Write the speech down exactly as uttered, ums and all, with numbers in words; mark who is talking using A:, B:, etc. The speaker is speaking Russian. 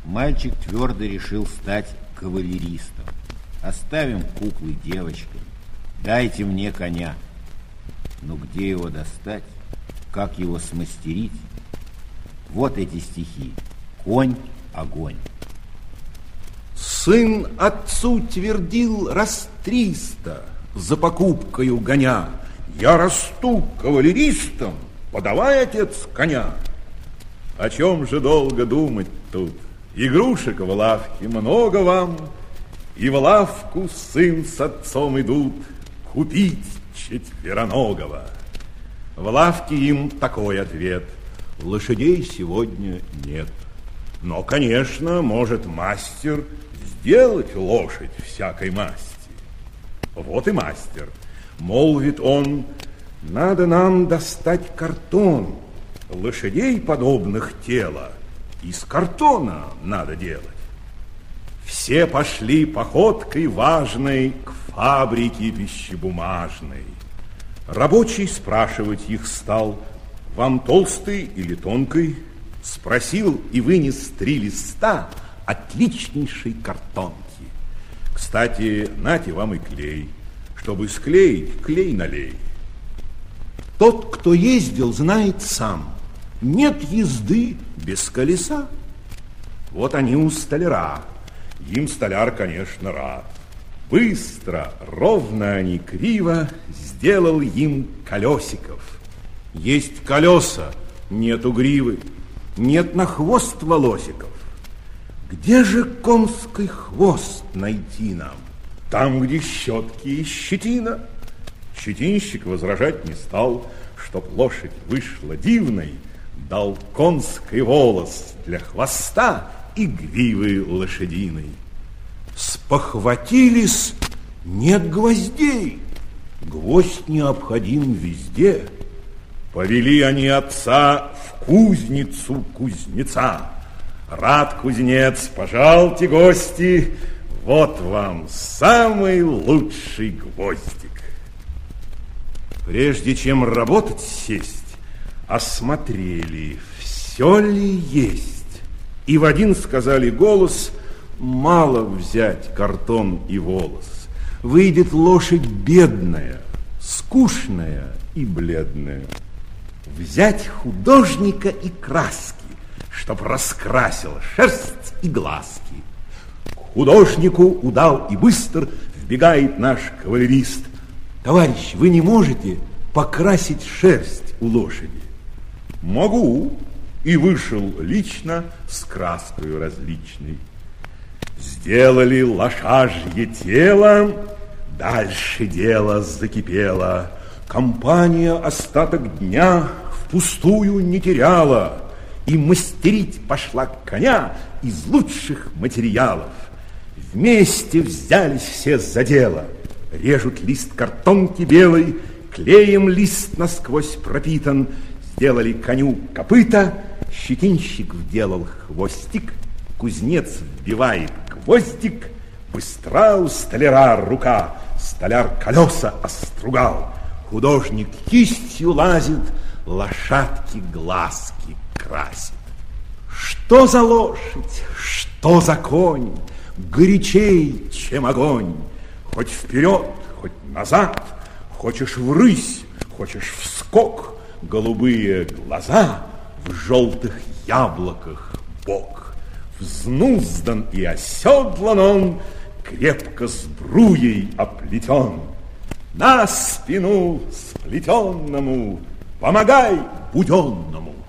A: Мальчик твердо решил стать кавалеристом. Оставим куклы девочкам. Дайте мне коня. Но где его достать? Как его смастерить? Вот эти стихи. Конь, огонь.
B: Сын отцу твердил раз триста за покупкою гоня: я расту кавалеристом, подавай, отец, коня. О чем же долго думать тут? Игрушек в лавке много вам, и в лавку сын с отцом идут купить четвероногого. В лавке им такой ответ: лошадей сегодня нет. Но, конечно, может мастер сделать лошадь всякой масти. Вот и мастер. Молвит он: надо нам достать картон. Лошадей подобных тела из картона надо делать. Все пошли походкой важной к фабрике пищебумажной. Рабочий спрашивать их стал: вам толстый или тонкий? Спросил и вынес три листа отличнейшей картонки. Кстати, нате вам и клей. Чтобы склеить, клей налей. Тот, кто ездил, знает сам: нет езды без колеса. Вот они у столяра. Им столяр, конечно, рад. Быстро, ровно, а не криво сделал им колесиков. Есть колеса, нету гривы, нет на хвост волосиков. Где же конский хвост найти нам? Там, где щетки и щетина. Щетинщик возражать не стал, чтоб лошадь вышла дивной, дал конский волос для хвоста и гривы лошадиной. Спохватились, нет гвоздей. Гвоздь необходим везде. Повели они отца в кузницу кузнеца. Рад кузнец, пожалуйте, гости, вот вам самый лучший гвоздик. Прежде чем работать сесть, осмотрели, все ли есть. И в один сказали голос: мало взять картон и волос. Выйдет лошадь бедная, скучная и бледная. Взять художника и краски, чтоб раскрасил шерсть и глазки. К художнику удал и быстр вбегает наш кавалерист. Товарищ, вы не можете покрасить шерсть у лошади? Могу. И вышел лично с краскою различной. Сделали лошажье тело, дальше дело закипело. Компания остаток дня впустую не теряла и мастерить пошла коня из лучших материалов. Вместе взялись все за дело. Режут лист картонки белой, клеем лист насквозь пропитан, сделали коню копыта, щетинщик вделал хвостик, кузнец вбивает гвоздик, быстра у столяра рука, столяр колеса остругал, художник кистью лазит, лошадки глазки красит. Что за лошадь, что за конь, горячей, чем огонь. Хоть вперед, хоть назад, хочешь врысь, хочешь вскок, голубые глаза, в желтых яблоках бок. Взнуздан и оседлан он, крепко сбруей оплетен. На спину сплетенному помогай буденному.